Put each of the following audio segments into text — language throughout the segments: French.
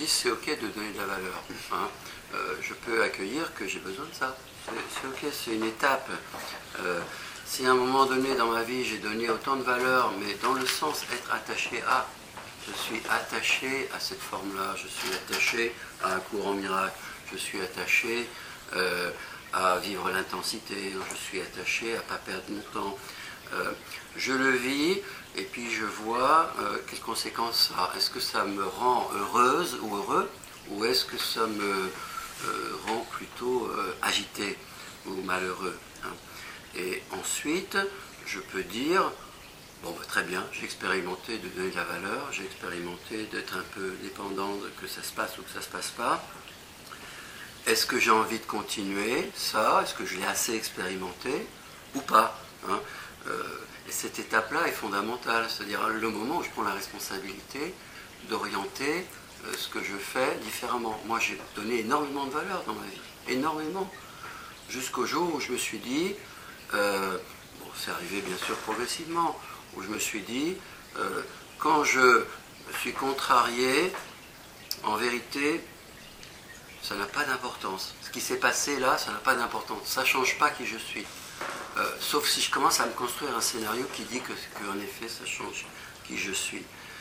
dis c'est ok de donner de la valeur. Hein. Je peux accueillir que j'ai besoin de ça. C'est ok, c'est une étape. Si à un moment donné dans ma vie j'ai donné autant de valeur, mais dans le sens être attaché à, je suis attaché à cette forme-là, je suis attaché à un courant miracle, je suis attaché à vivre l'intensité, je suis attaché à ne pas perdre mon temps. Je le vis et puis je vois quelles conséquences ça a. Est-ce que ça me rend heureuse ou heureux, ou est-ce que ça me rend plutôt agité ou malheureux, hein. Et ensuite, je peux dire, bon, bah, très bien, j'ai expérimenté de donner de la valeur, j'ai expérimenté d'être un peu dépendant de que ça se passe ou que ça ne se passe pas. Est-ce que j'ai envie de continuer ça? Est-ce que je l'ai assez expérimenté ou pas, hein? Et cette étape-là est fondamentale, c'est-à-dire le moment où je prends la responsabilité d'orienter ce que je fais différemment. Moi, j'ai donné énormément de valeur dans ma vie, énormément, jusqu'au jour où je me suis dit, bon, c'est arrivé bien sûr progressivement, où je me suis dit, quand je suis contrarié, en vérité, ça n'a pas d'importance. Ce qui s'est passé là, ça n'a pas d'importance. Ça ne change pas qui je suis. Sauf si je commence à me construire un scénario qui dit qu'en effet, ça change qui je suis.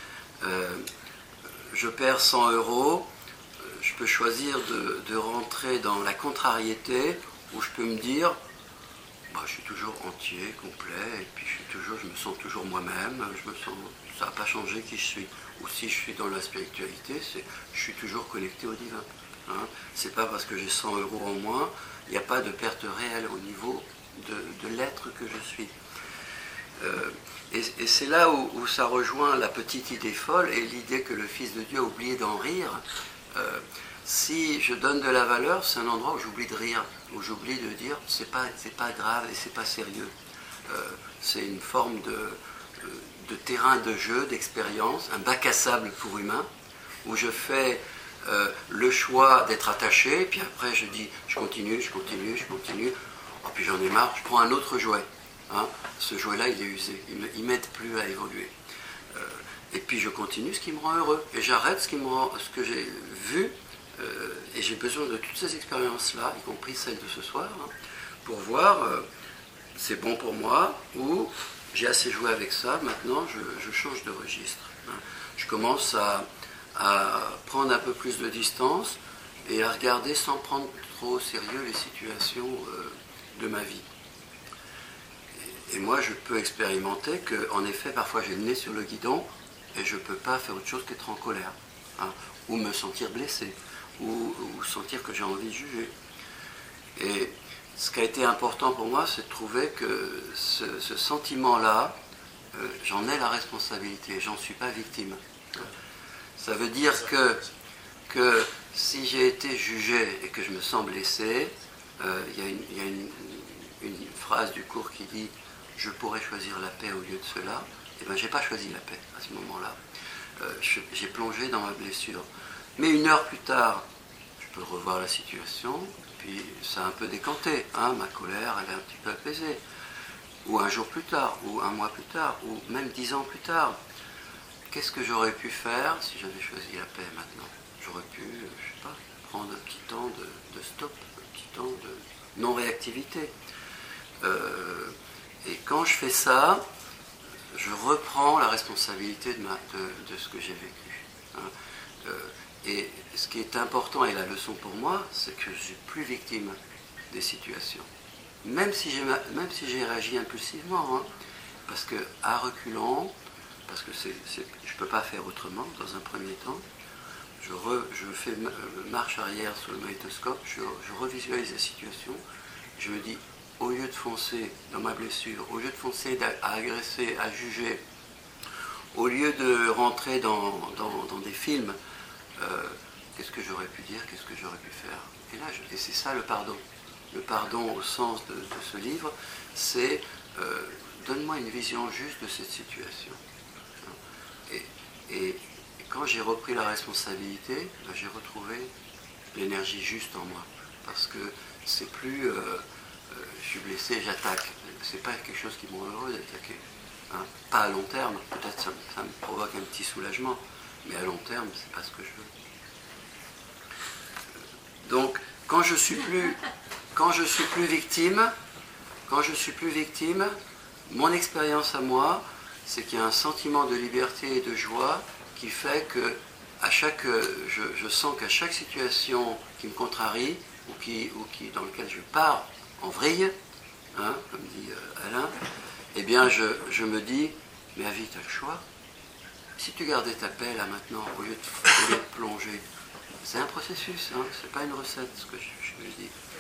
Je perds 100 €, je peux choisir de rentrer dans la contrariété, où je peux me dire, bah, je suis toujours entier, complet, et puis je me sens toujours moi-même, ça n'a pas changé qui je suis. Ou si je suis dans la spiritualité, je suis toujours connecté au divin. Hein. C'est pas parce que j'ai 100 € en moins, il n'y a pas de perte réelle au niveau de l'être que je suis. Et c'est là où ça rejoint la petite idée folle et l'idée que le Fils de Dieu a oublié d'en rire. Si je donne de la valeur, c'est un endroit où j'oublie de rire, où j'oublie de dire c'est pas grave et c'est pas sérieux. C'est une forme de terrain de jeu, d'expérience, un bac à sable pour humains, où je fais le choix d'être attaché, puis après je dis je continue, oh, puis j'en ai marre, je prends un autre jouet. Hein. Ce jouet-là, il est usé, il ne m'aide plus à évoluer. Et puis je continue ce qui me rend heureux, et j'arrête ce que j'ai vu, et j'ai besoin de toutes ces expériences-là, y compris celles de ce soir, hein, pour voir c'est bon pour moi, ou j'ai assez joué avec ça, maintenant je change de registre. Hein. Je commence à prendre un peu plus de distance et à regarder sans prendre trop au sérieux les situations de ma vie. Et moi, je peux expérimenter qu'en effet, parfois j'ai le nez sur le guidon et je ne peux pas faire autre chose qu'être en colère, hein, ou me sentir blessé, ou sentir que j'ai envie de juger. Et ce qui a été important pour moi, c'est de trouver que ce sentiment-là, j'en ai la responsabilité, j'en suis pas victime. Ça veut dire que si j'ai été jugé et que je me sens blessé, il y a une phrase du cours qui dit « je pourrais choisir la paix au lieu de cela », et bien j'ai pas choisi la paix à ce moment-là. J'ai plongé dans ma blessure. Mais une heure plus tard, je peux revoir la situation, puis ça a un peu décanté, hein, ma colère elle est un petit peu apaisée. Ou un jour plus tard, ou un mois plus tard, ou même 10 ans plus tard. Qu'est-ce que j'aurais pu faire si j'avais choisi la paix maintenant? J'aurais pu, je sais pas, prendre un petit temps de stop, un petit temps de non-réactivité. Et quand je fais ça, je reprends la responsabilité de ce que j'ai vécu. Hein. Et ce qui est important, et la leçon pour moi, c'est que je ne suis plus victime des situations. Même si j'ai réagi impulsivement, hein, parce qu'à reculant, parce que je ne peux pas faire autrement dans un premier temps, je fais marche arrière sur le magnétoscope, je revisualise la situation, je me dis, au lieu de foncer dans ma blessure, au lieu de foncer à agresser, à juger, au lieu de rentrer dans des films, qu'est-ce que j'aurais pu dire, qu'est-ce que j'aurais pu faire? Et c'est ça le pardon. Le pardon au sens de ce livre, c'est donne-moi une vision juste de cette situation. Et quand j'ai repris la responsabilité, ben, j'ai retrouvé l'énergie juste en moi. Parce que c'est plus je suis blessé, j'attaque. C'est pas quelque chose qui me rend heureux d'attaquer. Hein. Pas à long terme, peut-être ça me provoque un petit soulagement, mais à long terme, c'est pas ce que je veux. Donc, quand je suis plus victime, mon expérience à moi, c'est qu'il y a un sentiment de liberté et de joie qui fait que je sens qu'à chaque situation qui me contrarie dans laquelle je pars en vrille, hein, comme dit Alain, eh bien je me dis, mais Avi, tu as le choix. Si tu gardais ta paix là maintenant, au lieu de plonger, c'est un processus, hein, c'est pas une recette ce que je dis.